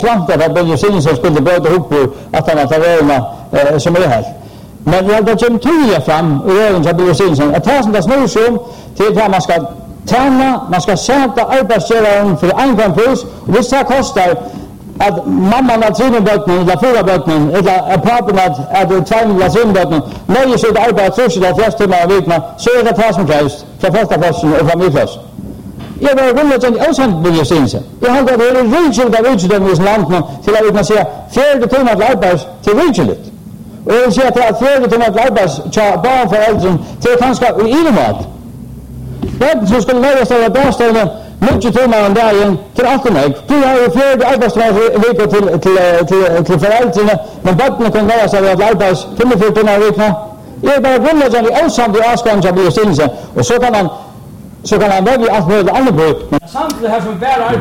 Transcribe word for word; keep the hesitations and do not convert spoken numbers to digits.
Klanta för Benny Sinsen skulle börja ihop att han tar öarna eh, som är här. Men jag har kommit tydliga fram i ögonen till Benny Sinsen att här som det snurrar sig om till att man ska träna, man ska sätta arbetsgivaren för en pris och det här kostar att mamman har tre bötnen eller fyra bötnen eller att pappan har två eller tre bötnen nöjer sig att arbeta trusigt flest timmar i veckan så är det här som krävs för första platsen och familjeplats. Jag var grundläggande avsänd Benny Sinsen. Jag har det är riktigt av utställningen i landet till att vi kan säga fjärde timmar till arbets till riktigt. Och jag vill säga att fjärde timmar till arbets till barnföräldern till kanske i ilmat. Det som skulle lägga sig av barnställen mycket timmar om dagen till åtta mig. Du har ju fjärde arbetstimmar vecka till, till, till, till föräldrarna, men barnen kan lära sig att arbets tjugofyra timmar i veckan. Jag är bara grundläggande avsänd i avskärningen av Benny Sinsen. Och så kan man så kan han välja allt möjligt annat på. Men samtidigt här som bär